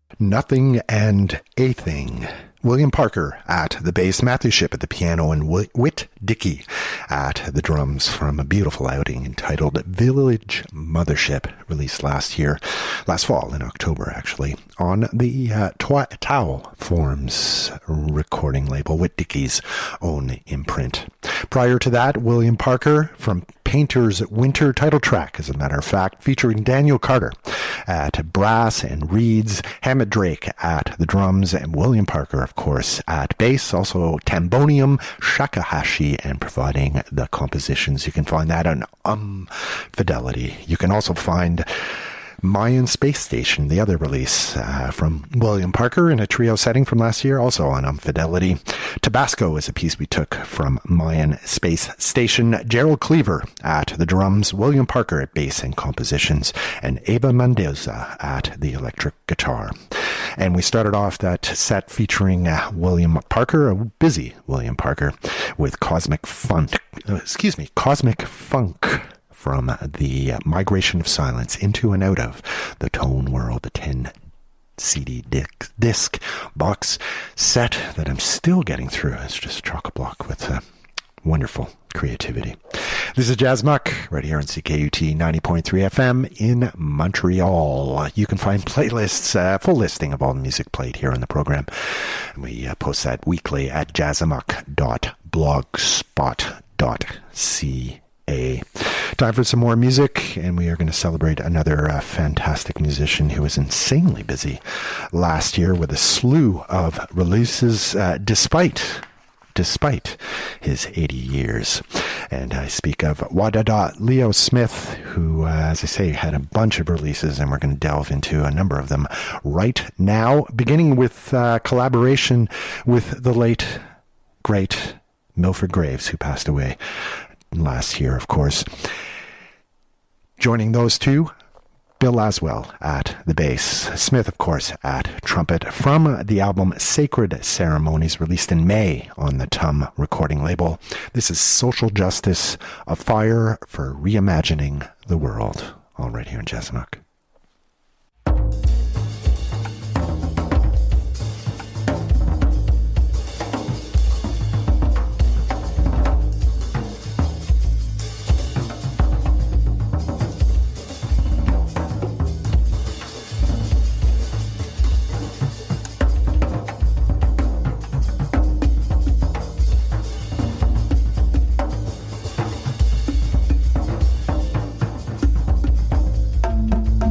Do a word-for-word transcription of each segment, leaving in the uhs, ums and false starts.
Nothing and a Thing. William Parker at the bass, Matthew Shipp at the piano, and Whit Dickey at the drums from a beautiful outing entitled Village Mothership, released last year, last fall in October actually, on the uh, Tau Forms recording label, Whit Dickey's own imprint. Prior to that, William Parker from Painter's Winter title track, as a matter of fact, featuring Daniel Carter at brass and reeds, Hammett Drake at the drums, and William Parker, of course, at bass, also Tambonium, Shakuhachi, and providing the compositions. You can find that on Um Fidelity. You can also find Mayan Space Station, the other release uh, from William Parker in a trio setting from last year, also on Um Fidelity. Tabasco is a piece we took from Mayan Space Station. Gerald Cleaver at the drums, William Parker at bass and compositions, and Eva Mendoza at the electric guitar. And we started off that set featuring uh, William Parker, a busy William Parker, with Cosmic Funk, uh, excuse me, Cosmic Funk, from the Migration of Silence, Into and Out of the Tone World, the ten C D disc, disc box set that I'm still getting through. It's just chock-a-block with uh, wonderful creativity. This is Jazz Muck, right here on C K U T ninety point three F M in Montreal. You can find playlists, a uh, full listing of all the music played here on the program. And we uh, post that weekly at jazzamuck dot blogspot dot c a. Time for some more music, and we are going to celebrate another uh, fantastic musician who was insanely busy last year with a slew of releases, uh, despite despite his eighty years. And I speak of Wadada Leo Smith, who, uh, as I say, had a bunch of releases, and we're going to delve into a number of them right now, beginning with uh, collaboration with the late, great Milford Graves, who passed away last year, of course. Joining those two, Bill Laswell at the bass, Smith, of course, at trumpet, from the album Sacred Ceremonies, released in May on the Tum recording label. This is Social Justice, a Fire for Reimagining the World, all right here in Jazz Muck. Thank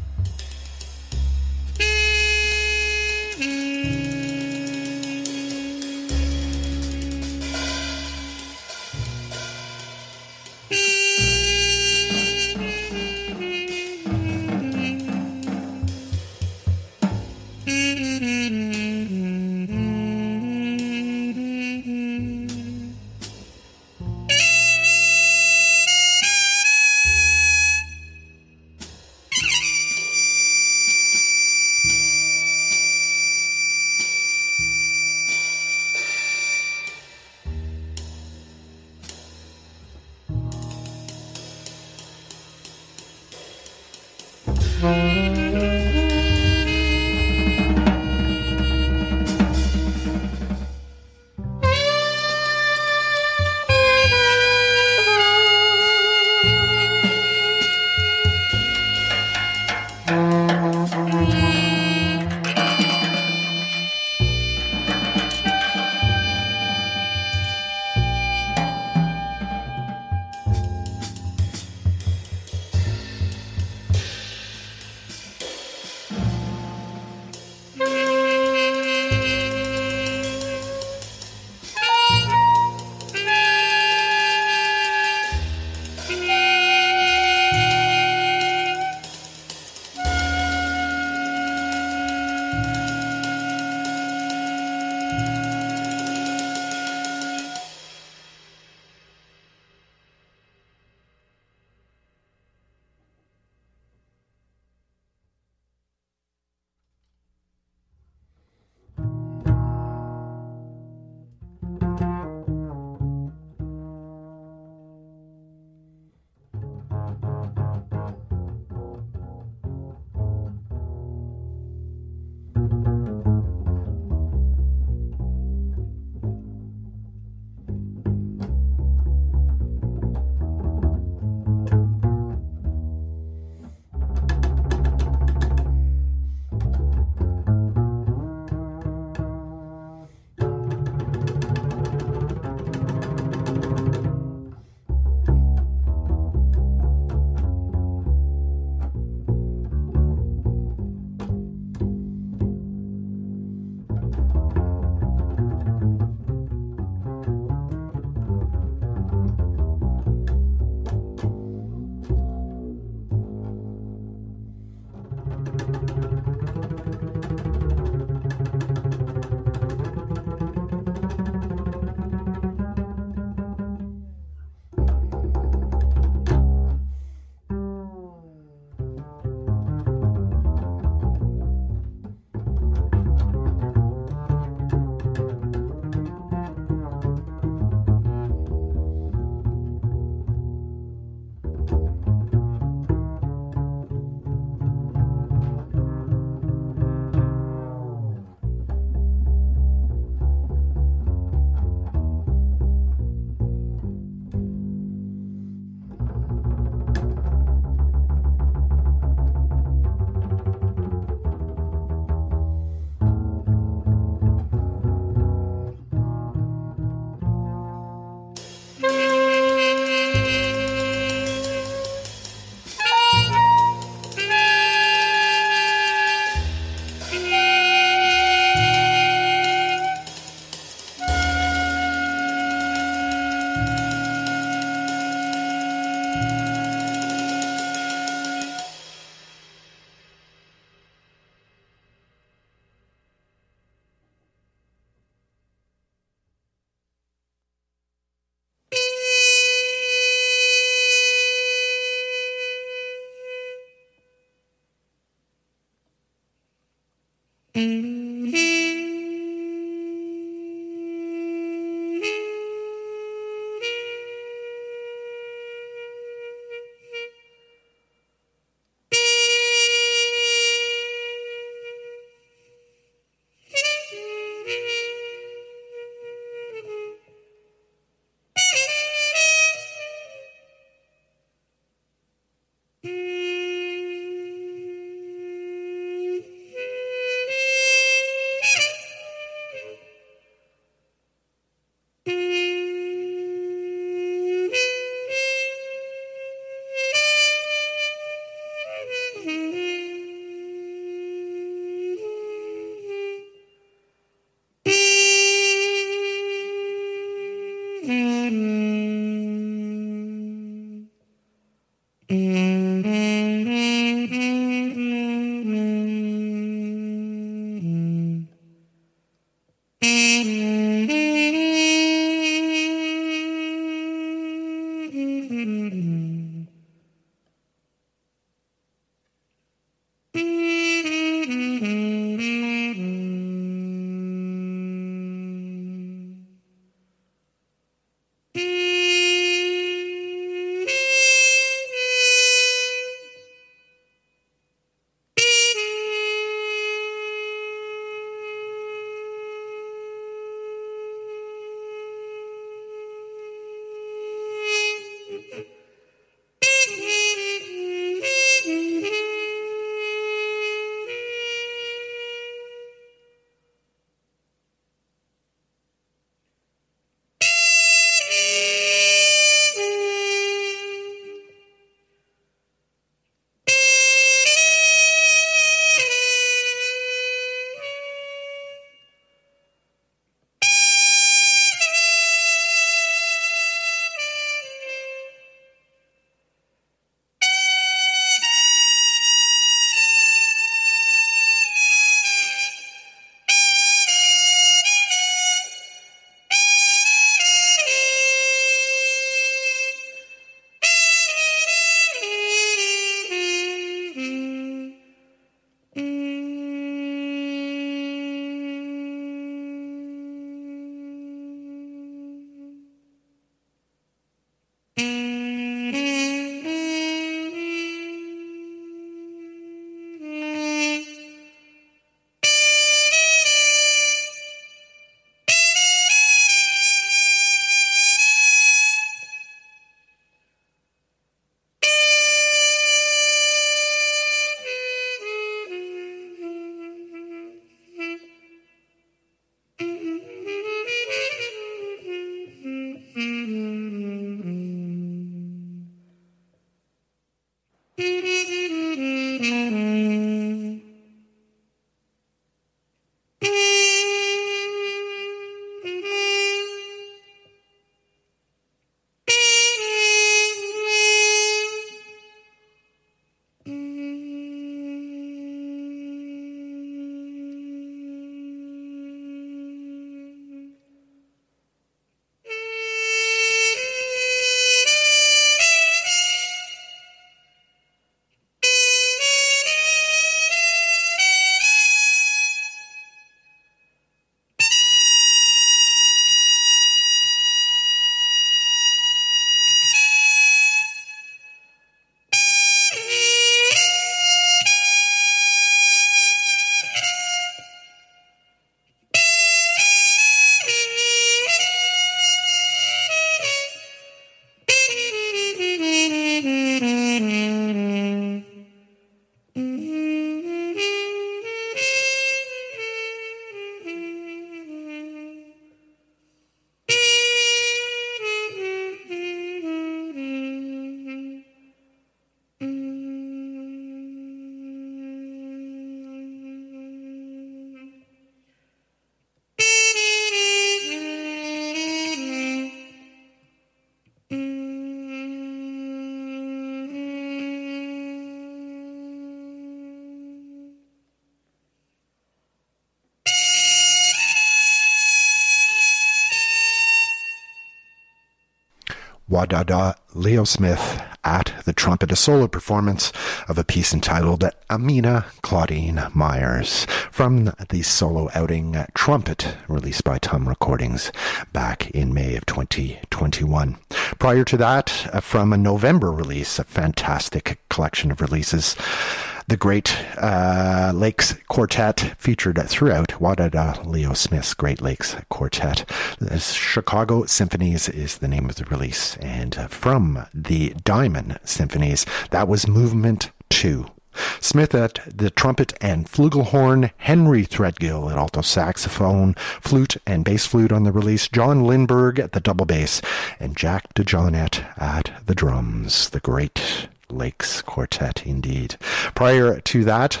Wadada Leo Smith at the trumpet, a solo performance of a piece entitled Amina Claudine Myers from the solo outing Trumpet, released by Tum Recordings back in May of twenty twenty-one. Prior to that, from a November release, a fantastic collection of releases, the Great uh, Lakes Quartet, featured throughout Wadada Leo Smith's Great Lakes Quartet. Chicago Symphonies is the name of the release. And from the Diamond Symphonies, that was Movement two. Smith at the trumpet and flugelhorn, Henry Threadgill at alto saxophone, flute and bass flute on the release, John Lindberg at the double bass, and Jack DeJohnette at the drums. The Great Lakes Quartet, indeed. Prior to that,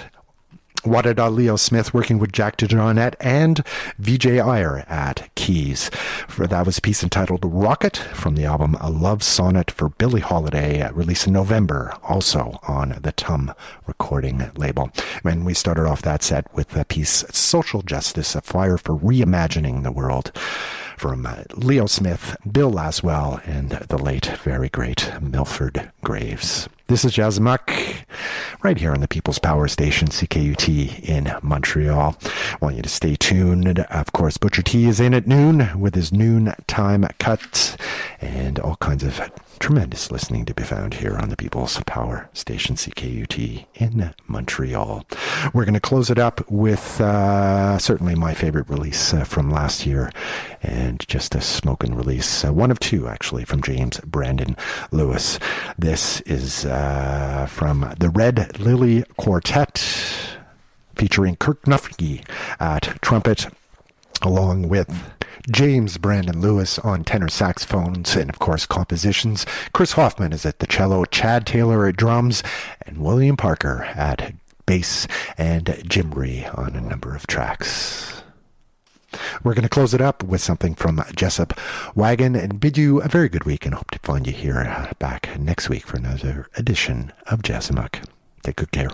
Wadada Leo Smith working with Jack DeJohnette and Vijay Iyer at keys. For that was a piece entitled Rocket from the album A Love Sonnet for Billie Holiday, released in November, also on the Tum Recording label. And we started off that set with the piece Social Justice, a Fire for Reimagining the World, from uh, Leo Smith, Bill Laswell, and the late, very great Milford Graves. This is Jazz Muck, right here on the People's Power Station, C K U T in Montreal. I want you to stay tuned. Of course, Butcher T is in at noon with his noon time cuts and all kinds of tremendous listening to be found here on the People's Power Station, C K U T in Montreal. We're going to close it up with uh, certainly my favorite release uh, from last year, and just a smoking release, uh, one of two actually, from James Brandon Lewis. This is uh, from the Red Lily Quartet, featuring Kirk Nuffke at trumpet, along with James Brandon Lewis on tenor saxophones and, of course, compositions. Chris Hoffman is at the cello, Chad Taylor at drums, and William Parker at bass, and Jim Ree on a number of tracks. We're going to close it up with something from Jessup Wagon and bid you a very good week, and hope to find you here back next week for another edition of Jazz Amok. Take good care.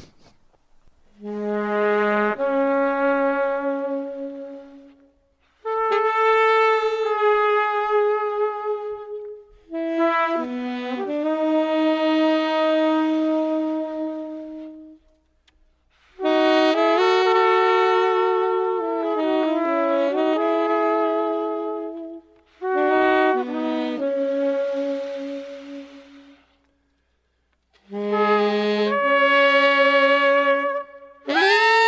Thank you.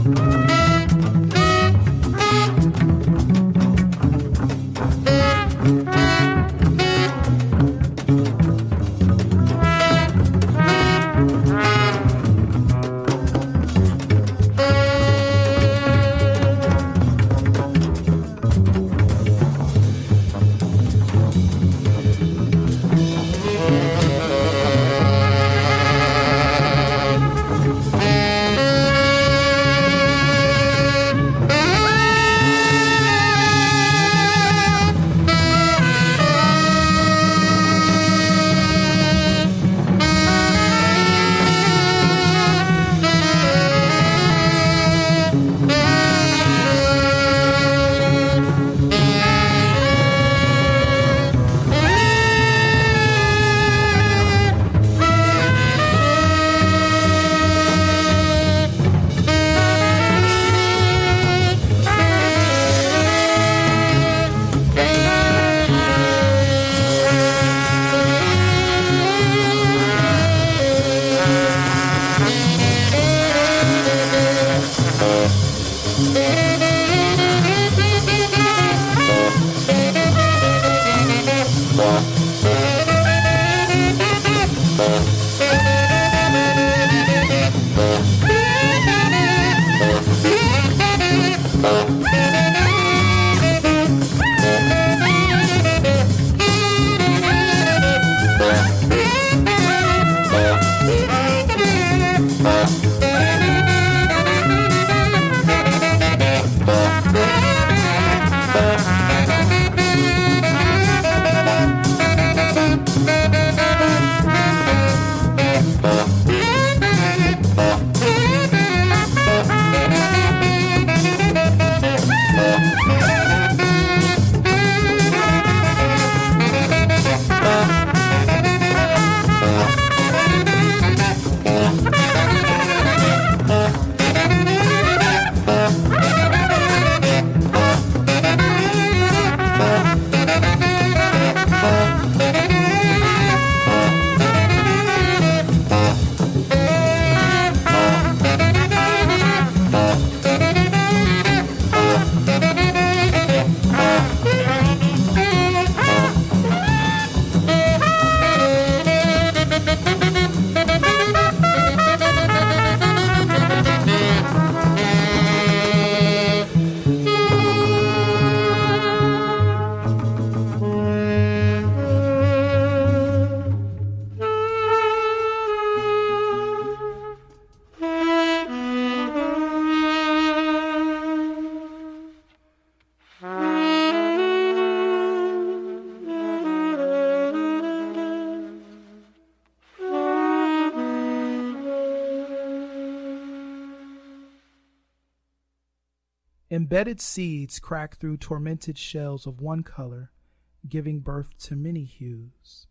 Embedded seeds crack through tormented shells of one color, giving birth to many hues.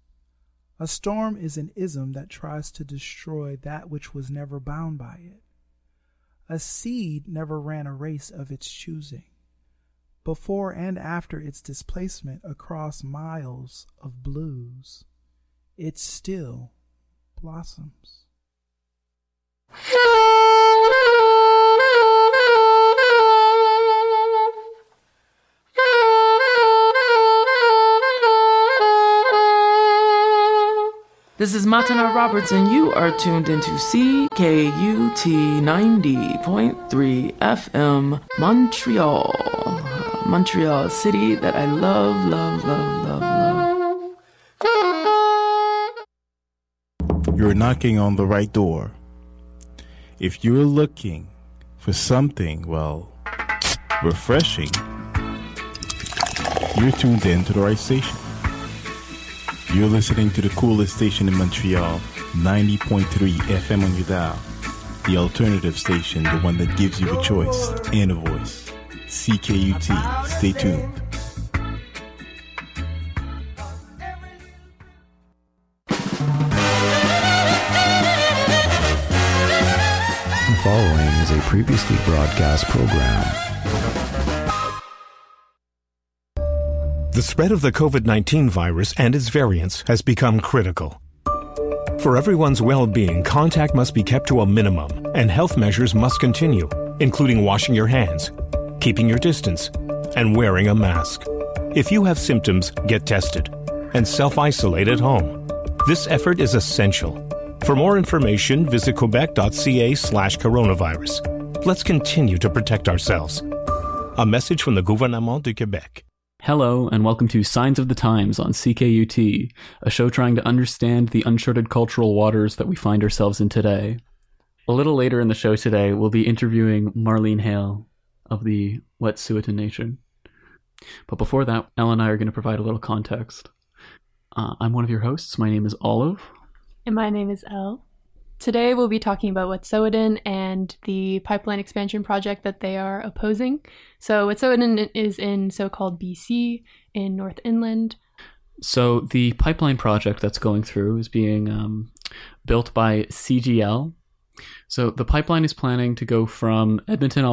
A storm is an ism that tries to destroy that which was never bound by it. A seed never ran a race of its choosing. Before and after its displacement across miles of blues, it still blossoms. This is Matana Roberts, and you are tuned into C K U T ninety point three F M, Montreal. Montreal City that I love, love, love, love, love. You're knocking on the right door. If you're looking for something, well, refreshing, you're tuned in to the right station. You're listening to the coolest station in Montreal, ninety point three F M on your dial. The alternative station, the one that gives you a choice and a voice. C K U T. Stay tuned. The following is a previously broadcast program. The spread of the covid nineteen virus and its variants has become critical. For everyone's well-being, contact must be kept to a minimum, and health measures must continue. including washing your hands, keeping your distance, and wearing a mask. If you have symptoms, get tested and self-isolate at home. This effort is essential. For more information, visit quebec.ca slash coronavirus. Let's continue to protect ourselves. A message from the Gouvernement du Québec. Hello, and welcome to Signs of the Times on C K U T, a show trying to understand the uncharted cultural waters that we find ourselves in today. A little later in the show today, we'll be interviewing Marlene Hale of the Wet'suwet'en Nation. But before that, Elle and I are going to provide a little context. Uh, I'm one of your hosts. My name is Olive. And my name is Elle. Today we'll be talking about Wet'suwet'en and the pipeline expansion project that they are opposing. So Wet'suwet'en is in so-called B C, in North Inland. So the pipeline project that's going through is being um, built by C G L. So the pipeline is planning to go from Edmonton,